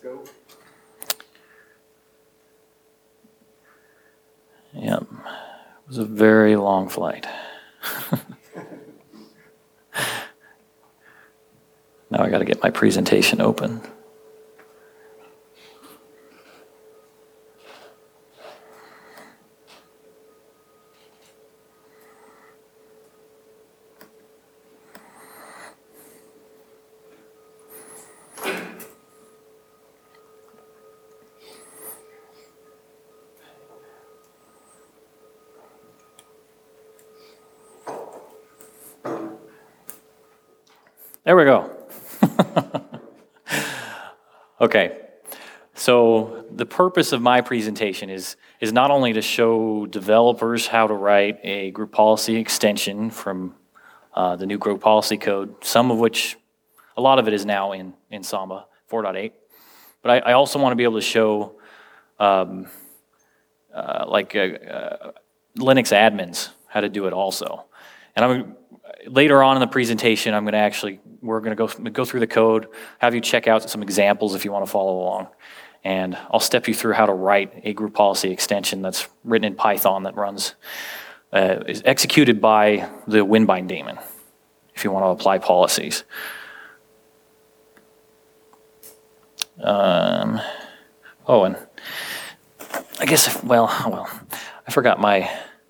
go. Yep. It was a very long flight. Now I got to get my presentation open. There we go. Okay, so the purpose of my presentation is not only to show developers how to write a group policy extension from the new group policy code, some of which, a lot of it is now in Samba 4.8, but I also want to be able to show Linux admins how to do it also. And later on in the presentation, we're going to go through the code, have you check out some examples if you want to follow along. And I'll step you through how to write a group policy extension that's written in Python that is executed by the Winbind daemon if you want to apply policies. And I guess, I forgot my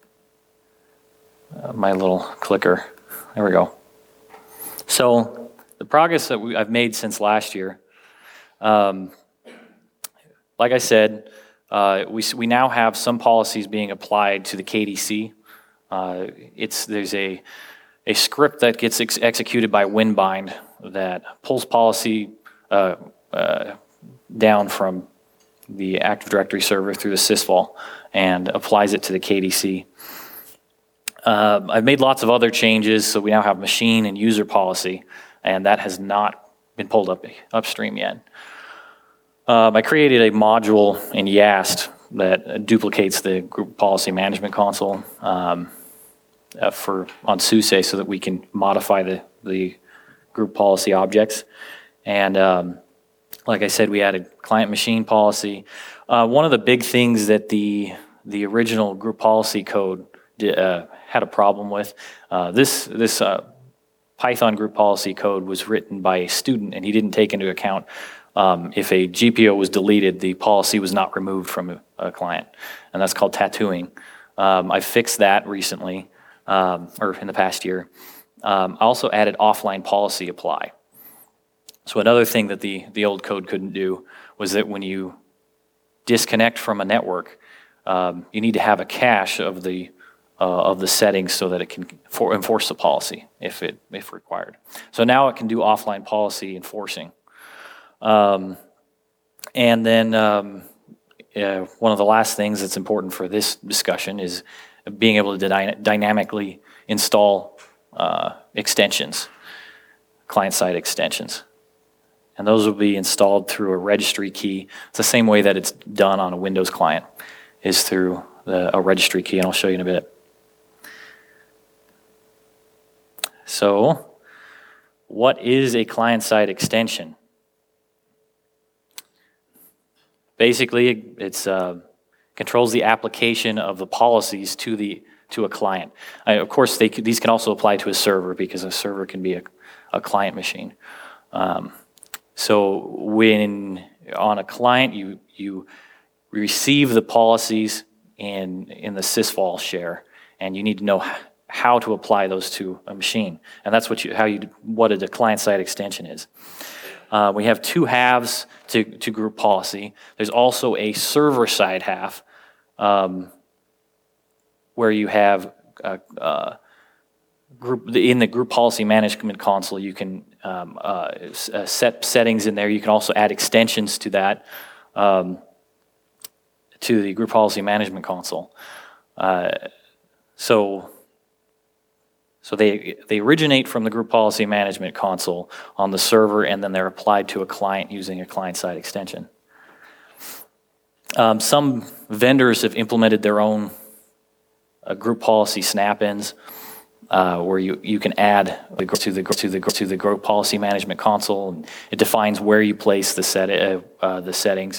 little clicker. There we go. So the progress that I've made since last year, like I said, we now have some policies being applied to the KDC. There's a script that gets executed by Winbind that pulls policy down from the Active Directory server through the sysvol and applies it to the KDC. I've made lots of other changes, so we now have machine and user policy, and that has not been pulled upstream yet. I created a module in YAST that duplicates the group policy management console on SUSE so that we can modify the group policy objects. And like I said, we added client machine policy. One of the big things that the original group policy code had a problem with. This Python group policy code was written by a student, and he didn't take into account if a GPO was deleted, the policy was not removed from a client, and that's called tattooing. I fixed that recently, or in the past year. I also added offline policy apply. So another thing that the old code couldn't do was that when you disconnect from a network, you need to have a cache of the settings so that it can enforce the policy if required. So now it can do offline policy enforcing. And then one of the last things that's important for this discussion is being able to dynamically install extensions, client-side extensions. And those will be installed through a registry key. It's the same way that it's done on a Windows client, is through a registry key, and I'll show you in a bit. So, what is a client-side extension? Basically, it controls the application of the policies to a client. Of course, these can also apply to a server because a server can be a client machine. So when on a client, you receive the policies in the sysvol share, and you need to know how to apply those to a machine, and that's what a client-side extension is. We have two halves to group policy. There's also a server-side half where you have in the group policy management console. You can set settings in there. You can also add extensions to that to the group policy management console. So they originate from the group policy management console on the server, and then they're applied to a client using a client-side extension. Some vendors have implemented their own group policy snap-ins. where you can add to the group policy management console. And it defines where you place the settings.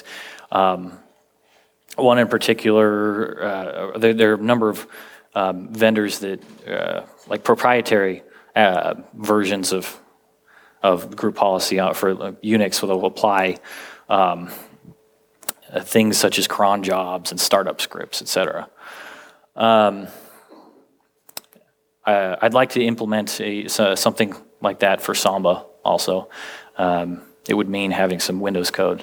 One in particular, there are a number of vendors that like proprietary versions of group policy out for Unix will apply things such as cron jobs and startup scripts, etc. I'd like to implement something like that for Samba also. It would mean having some Windows code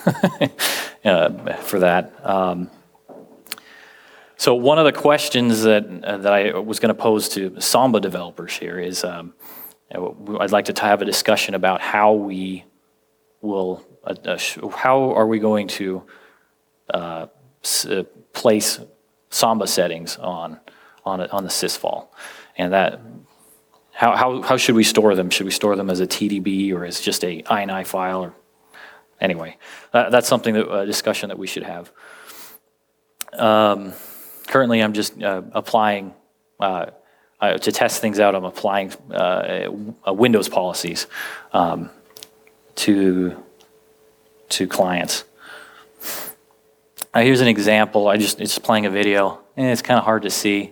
for that. So one of the questions that I was going to pose to Samba developers here is I'd like to have a discussion about how we will, how are we going to place Samba settings on the sysvol, and that how should we store them? Should we store them as a TDB or as just a INI file? Or anyway, that's something a discussion that we should have. Currently, I'm just applying to test things out. I'm applying Windows policies to clients. Here's an example. It's playing a video, and it's kind of hard to see.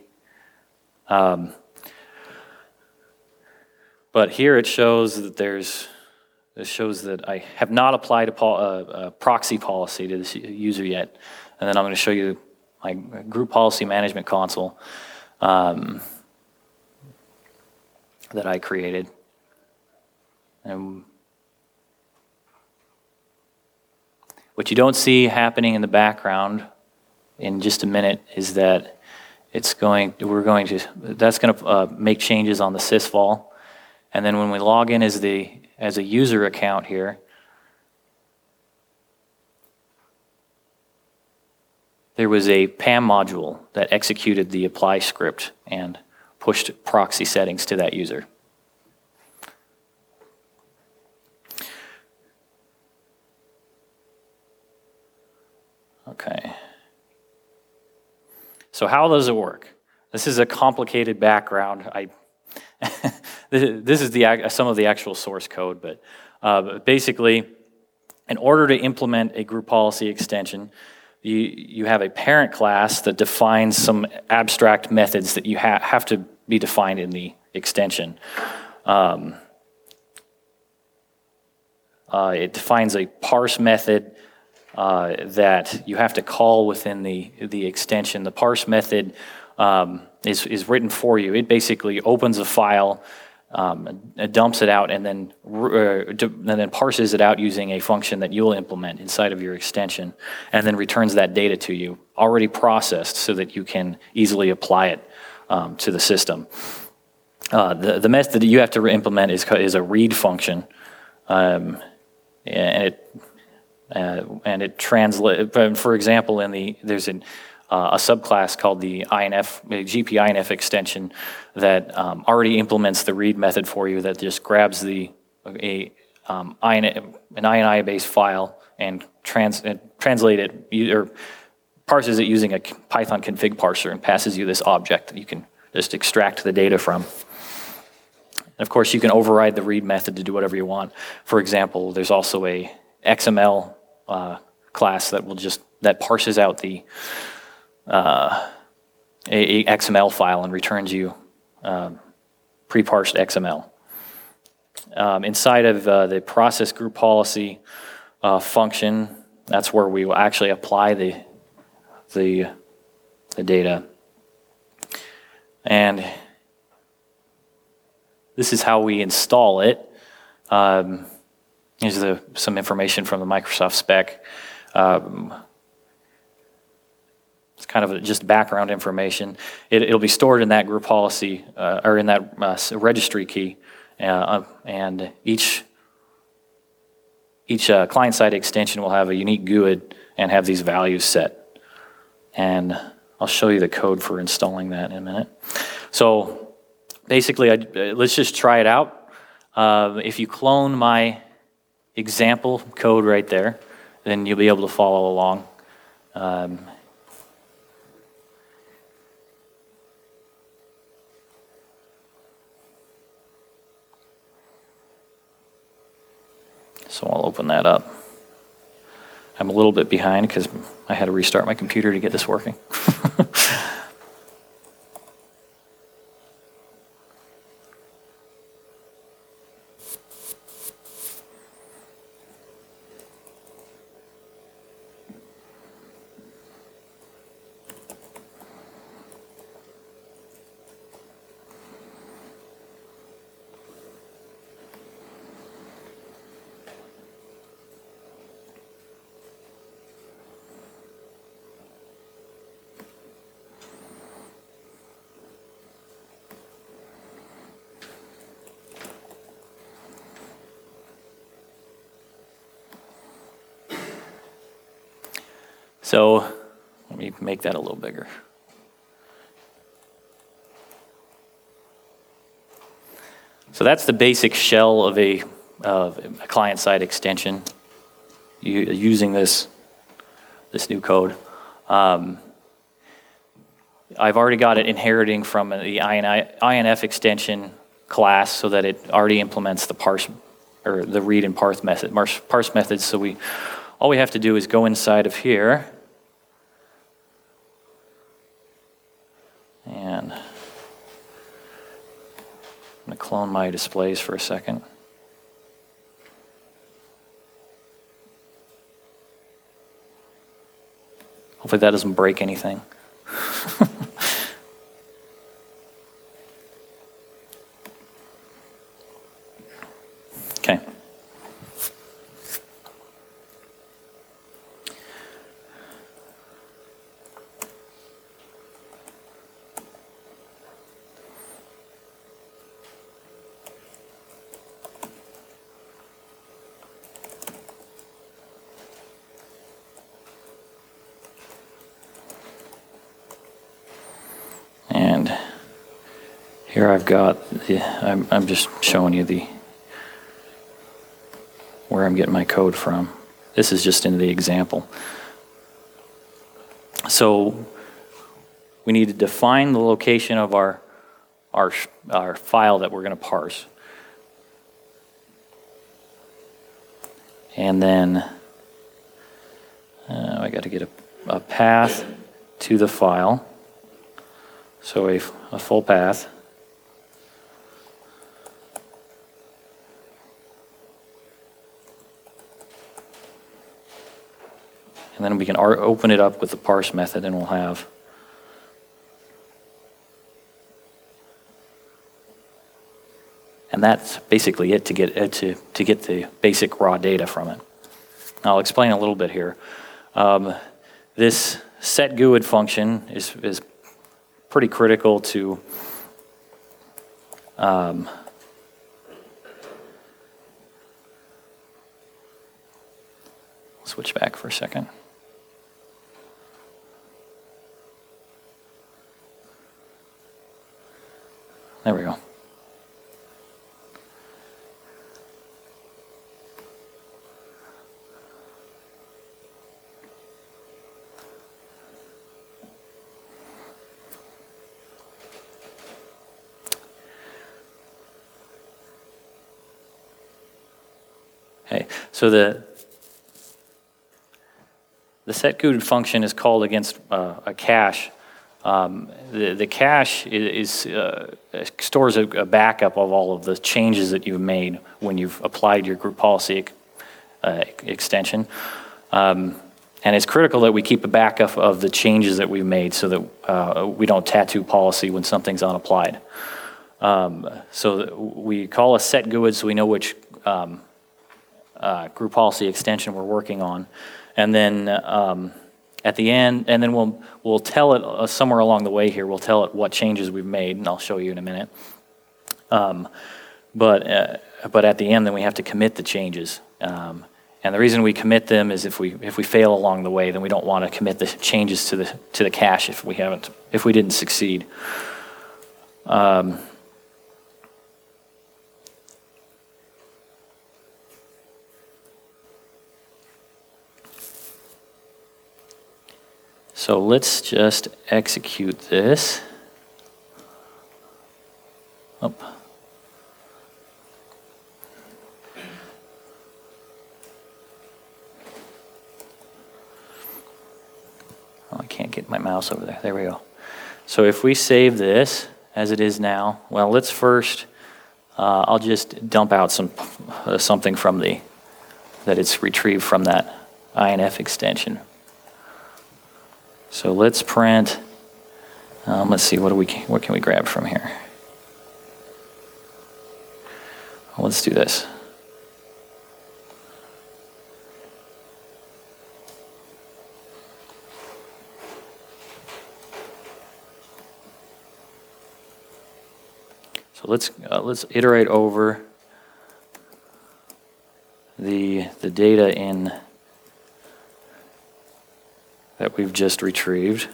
But here it shows that I have not applied a proxy policy to this user yet. And then I'm going to show you my group policy management console that I created. And what you don't see happening in the background in just a minute is that that's going to make changes on the sysvol. And then when we log in as a user account here, there was a PAM module that executed the apply script and pushed proxy settings to that user. Okay. So how does it work? This is a complicated background. This is some of the actual source code, but basically, in order to implement a group policy extension, you have a parent class that defines some abstract methods that you have to be defined in the extension. It defines a parse method that you have to call within the extension. The parse method is written for you. It basically opens a file, dumps it out, and then parses it out using a function that you'll implement inside of your extension, and then returns that data to you, already processed, so that you can easily apply it to the system. The method that you have to implement is a read function, and it translates. For example, there's a subclass called the GPINF extension that already implements the read method for you, that just grabs an INI-based file and translate it, or parses it using a Python config parser, and passes you this object that you can just extract the data from. And of course, you can override the read method to do whatever you want. For example, there's also a XML class that parses out a XML file and returns you pre-parsed XML. Inside of the process group policy function, that's where we will actually apply the data. And this is how we install it. Here's some information from the Microsoft spec. It's kind of just background information. It'll be stored in that group policy, or in that registry key, and each client-side extension will have a unique GUID and have these values set. And I'll show you the code for installing that in a minute. So basically, let's just try it out. If you clone my example code right there, then you'll be able to follow along. So I'll open that up. I'm a little bit behind because I had to restart my computer to get this working. So let me make that a little bigger. So that's the basic shell of a client-side extension using this new code. I've already got it inheriting from the INF extension class so that it already implements the parse or the read and parse methods. So all we have to do is go inside of here. And I'm going to clone my displays for a second. Hopefully that doesn't break anything. Okay. And here I've got, I'm just showing you where I'm getting my code from. This is just in the example. So we need to define the location of our file that we're going to parse. And then I got to get a path to the file. So a full path. And then we can open it up with the parse method, and we'll have and that's basically it to get the basic raw data from it. I'll explain a little bit here. This setGUID function is pretty critical to switch back for a second. There we go. Okay, so the setGUID function is called against a cache. The cache stores a backup of all of the changes that you've made when you've applied your group policy extension. And it's critical that we keep a backup of the changes that we've made so that we don't tattoo policy when something's unapplied. So we call a setGUID so we know which group policy extension we're working on. And then at the end, and then we'll tell it somewhere along the way here, we'll tell it what changes we've made, and I'll show you in a minute. But at the end, then we have to commit the changes. And the reason we commit them is if we fail along the way, then we don't want to commit the changes to the cache if we didn't succeed. So let's just execute this. get my mouse over there. There we go. So if we save this as it is now, well, let's first, I'll just dump out something from that it's retrieved from that INF extension. So let's print, let's see, what can we grab from here? Let's do this. So let's iterate over the data in that we've just retrieved.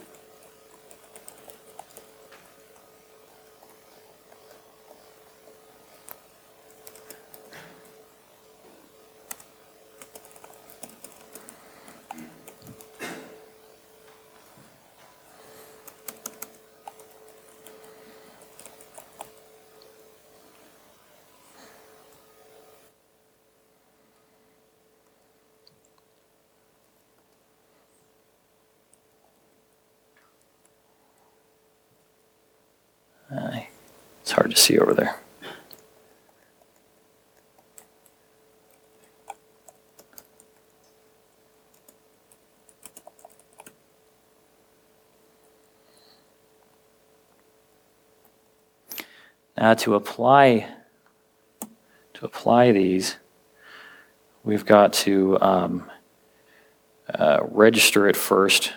It's hard to see over there. Now to apply these, we've got to register it first.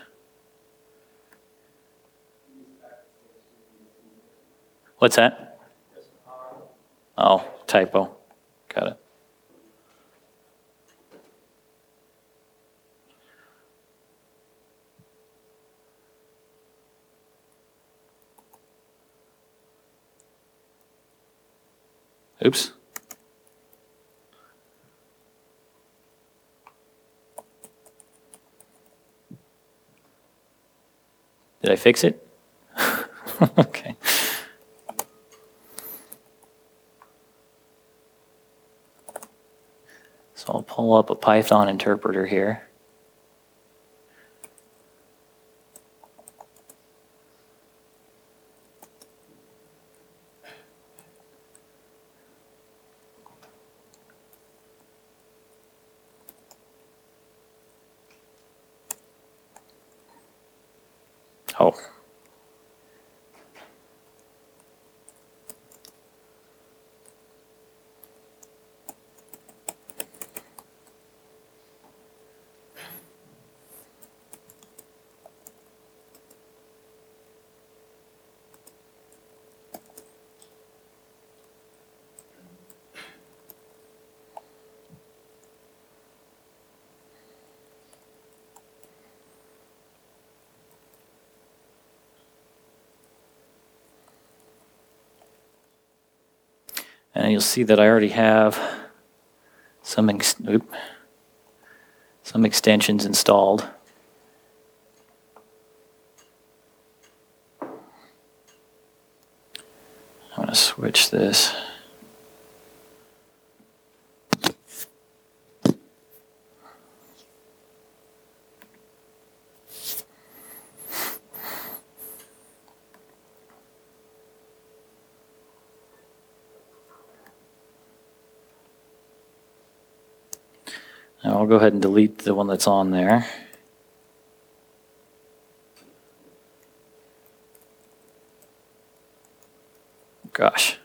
What's that? Oh, typo. Got it. Oops. Did I fix it? Okay. So I'll pull up a Python interpreter here. Oh. And you'll see that I already have some extensions installed. I'm going to switch this. Now I'll go ahead and delete the one that's on there. Gosh.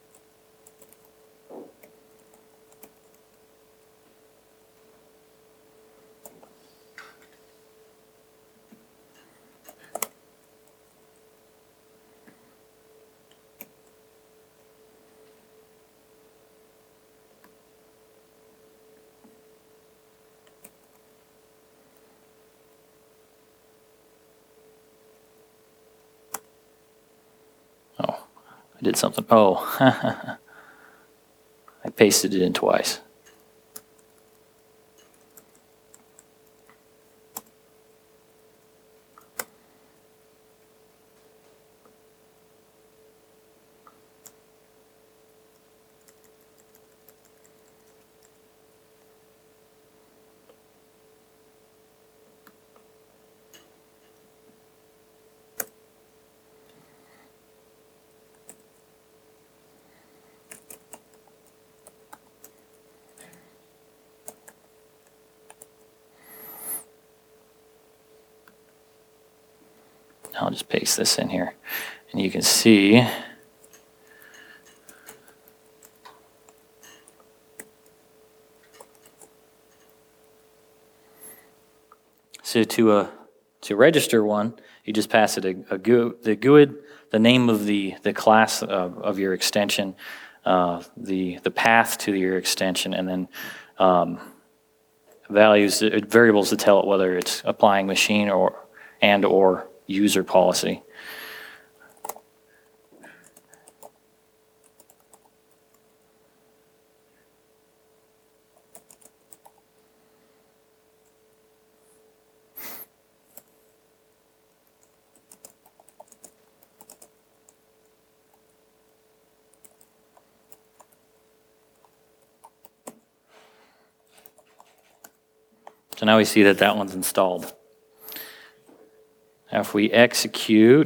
Oh, I did something. Oh, I pasted it in twice. I'll just paste this in here. And you can see so to register one, you just pass it the GUID, the name of the class of your extension, the path to your extension, and then variables to tell it whether it's applying machine or user policy. So now we see that that one's installed. Now if we execute,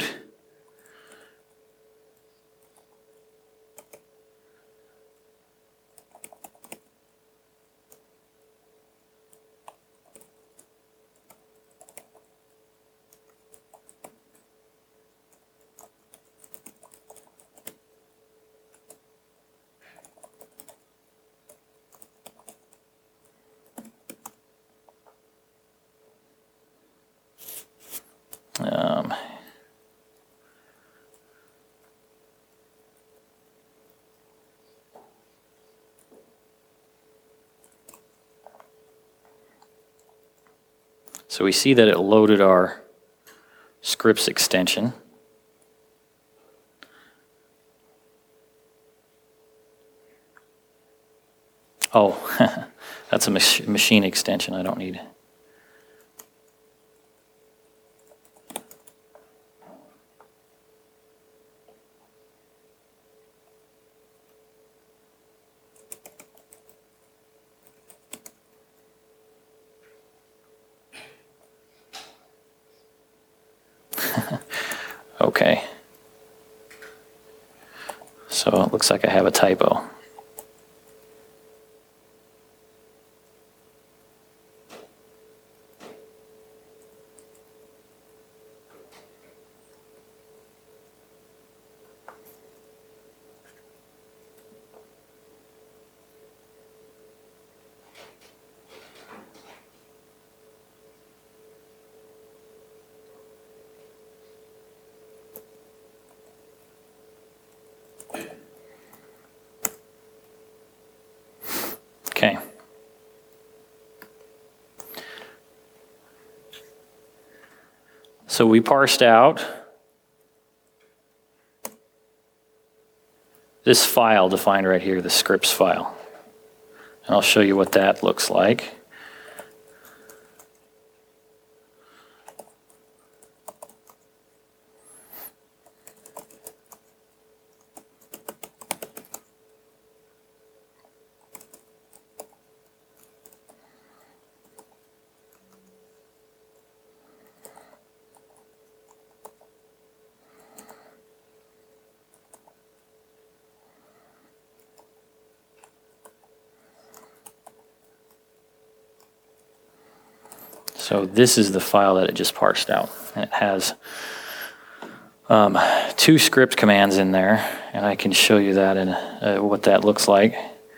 so we see that it loaded our scripts extension. Oh, that's a machine extension I don't need. Okay. So it looks like I have a typo. Okay. So we parsed out this file defined right here, the scripts file. And I'll show you what that looks like. So this is the file that it just parsed out. And it has two script commands in there, and I can show you that in what that looks like.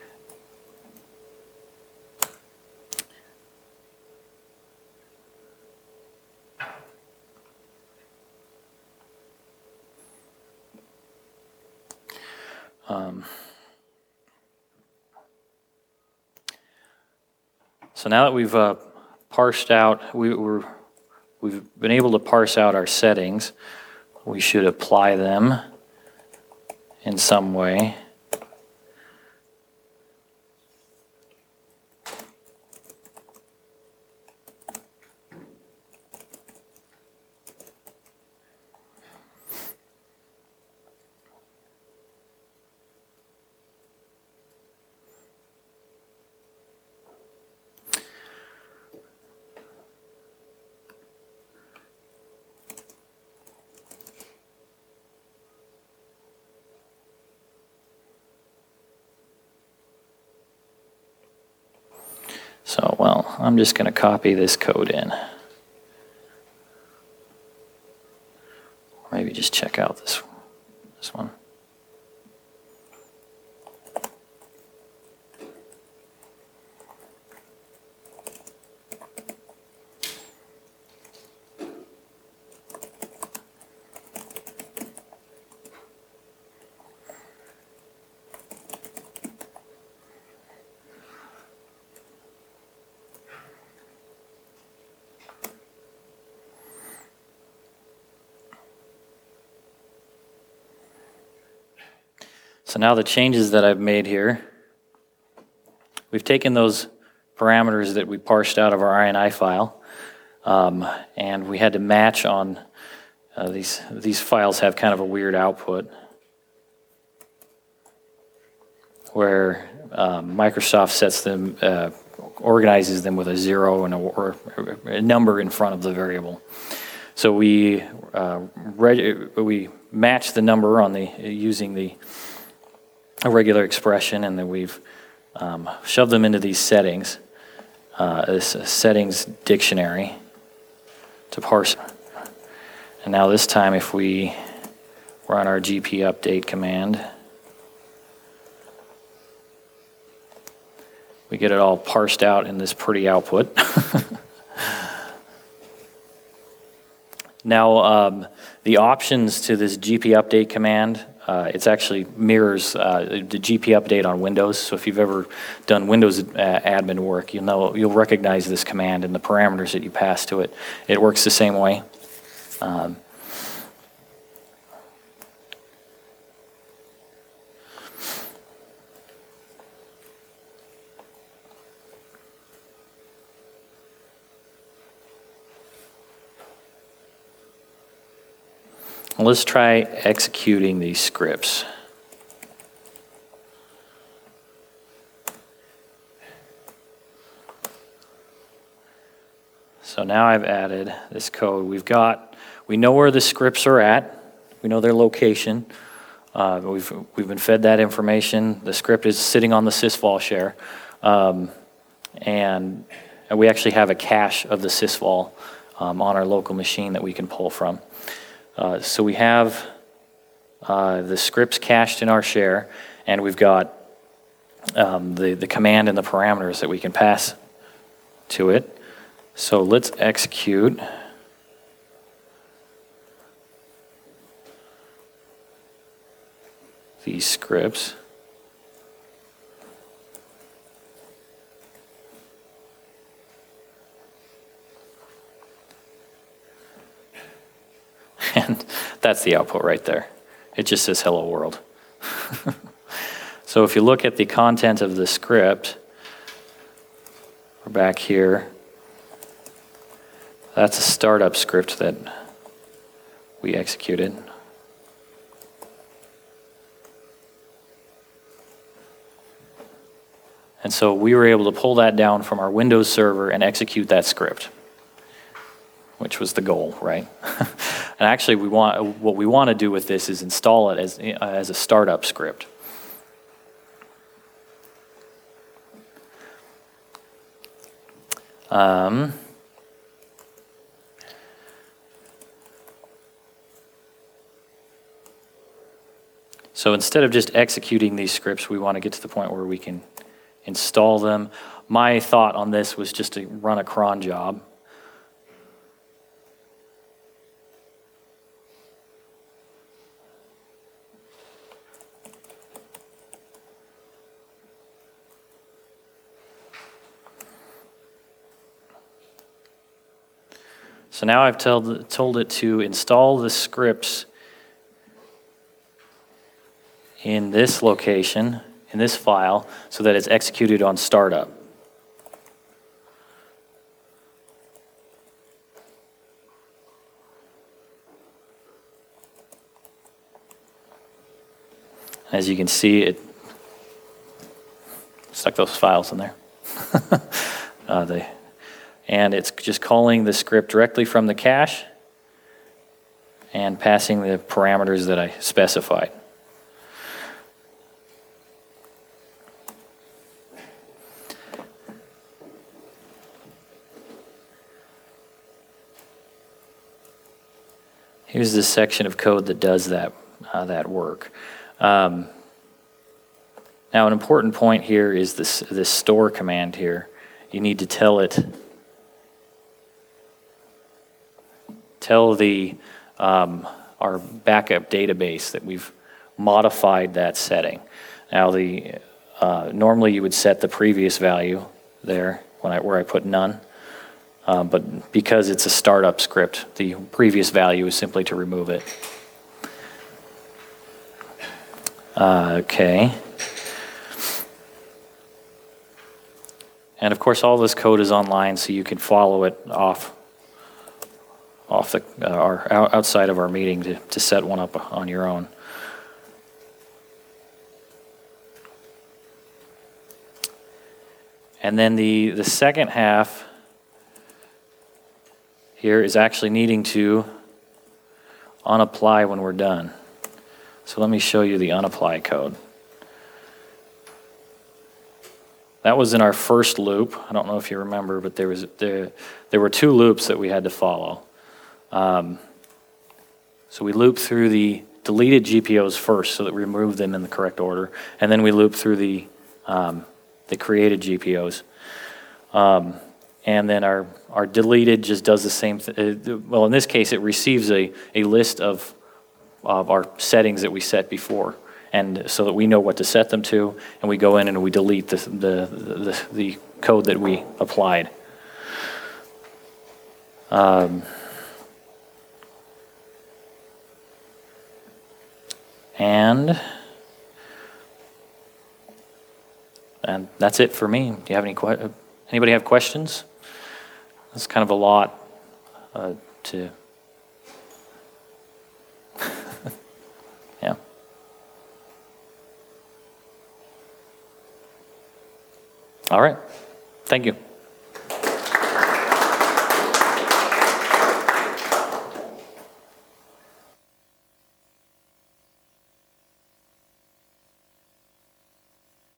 So now that we've parsed out, we've been able to parse out our settings, we should apply them in some way. So, well, I'm just going to copy this code in. just check out this one. So now the changes that I've made here, we've taken those parameters that we parsed out of our INI file, and we had to match on these files have kind of a weird output where Microsoft sets them, organizes them with a 0 and or a number in front of the variable. So we match the number on using a regular expression, and then we've shoved them into these settings, this settings dictionary to parse. And now this time if we run our GP update command, we get it all parsed out in this pretty output. Now the options to this GP update command, it actually mirrors the GP update on Windows. So if you've ever done Windows admin work, you'll recognize this command and the parameters that you pass to it. It works the same way. Let's try executing these scripts. So now I've added this code. We know where the scripts are at. We know their location. We've been fed that information. The script is sitting on the sysvol share. And we actually have a cache of the sysvol on our local machine that we can pull from. So we have the scripts cached in our share, and we've got the command and the parameters that we can pass to it. So let's execute these scripts. And that's the output right there. It just says hello world. So if you look at the content of the script, we're back here. That's a startup script that we executed. And so we were able to pull that down from our Windows server and execute that script, which was the goal, right? And actually, what we want to do with this is install it as a startup script. So instead of just executing these scripts, we want to get to the point where we can install them. My thought on this was just to run a cron job. So now I've told it to install the scripts in this location, in this file, so that it's executed on startup. As you can see, it stuck those files in there. And it's just calling the script directly from the cache and passing the parameters that I specified. Here's this section of code that does that work. Now, an important point here is this store command here. You need to tell our backup database that we've modified that setting. Now, normally you would set the previous value there where I put none, but because it's a startup script, the previous value is simply to remove it. Okay. And of course, all this code is online, so you can follow it outside of our meeting to set one up on your own. And then the second half here is actually needing to unapply when we're done. So let me show you the unapply code. That was in our first loop. I don't know if you remember, but there were two loops that we had to follow. So we looped through the deleted GPOs first so that we remove them in the correct order, and then we looped through the created GPOs. And then our deleted just does the same thing. Well, in this case, it receives a list of our settings that we set before, and so that we know what to set them to, and we go in and we delete the code that we applied. And that's it for me. Do you have anybody have questions? That's kind of a lot to. Yeah. All right. Thank you.